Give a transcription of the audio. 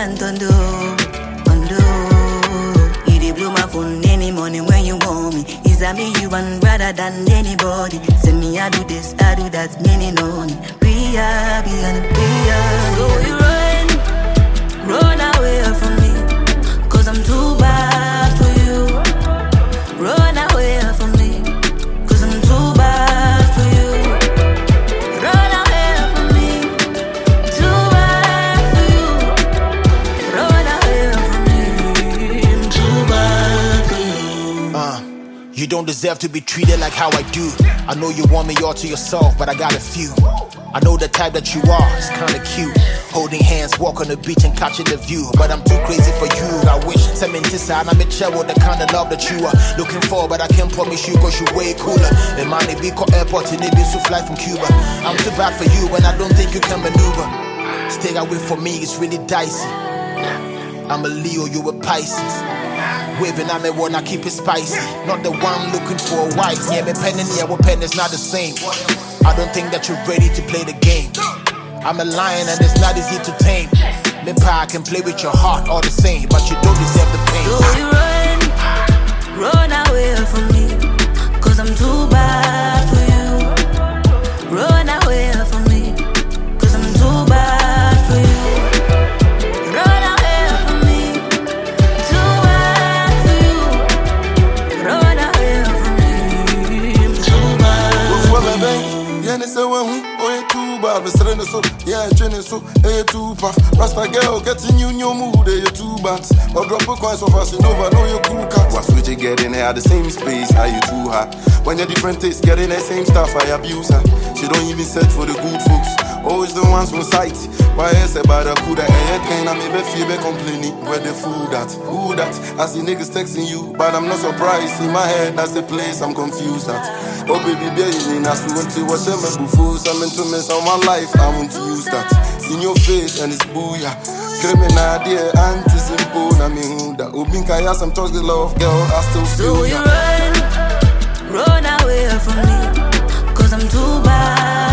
and undo. You dey blow my phone any morning when you want me. Is that me you want rather than anybody? Send me I do this, I do that, meaning on me. We are. So you run away from me, 'cause I'm too bad for you. Run away from me, 'cause I'm too bad for you. Run away from me, too bad for you. Run away from me, I'm too bad for you. You don't deserve to be treated like how I do. I know you want me all to yourself, but I got a few. I know the type that you are, it's kinda cute. Holding hands, walk on the beach and catching the view. But I'm too crazy for you. I wish I'm a child with the kind of love that you are looking for, but I can't promise you 'cause you're way cooler. The money be called airport and it be so fly from Cuba. I'm too bad for you and I don't think you can maneuver. Stay away from me, it's really dicey. I'm a Leo, you a Pisces. Waving on me one, I keep it spicy. Not the one looking for a wife. Yeah, me pen and yeah, pen is not the same. I don't think that you're ready to play the game. I'm a lion and it's not easy to tame. Me pa can play with your heart all the same, but you don't deserve the pain. So you run away from me, 'cause I'm too bad for you. Run away from me, 'cause I'm too bad for you. Run away from me, too bad for you. Run away from me, I'm too bad for you. Yeah, training so, too puff. Rasta girl getting you in your mood, too bad. Or drop a coin so fast, you know you cool cat. What's with you getting here at the same space? Are you too hot? When you're different tastes, getting the same stuff, I abuse her. She don't even set for the good folks. Always the ones on sight. Why I say about the kuda, can I maybe feel be complaining where the food at? Who that? I see niggas texting you, but I'm not surprised. In my head, that's the place I'm confused at. Oh baby, baby, I see when to watch them before. Something to miss on my life, I want to use that. In your face and it's booyah. Criminal dear, anti-simple, I mean who that? Obinka, yes, I'm touch the love, girl, I still feel so you run away from me, 'cause I'm too bad.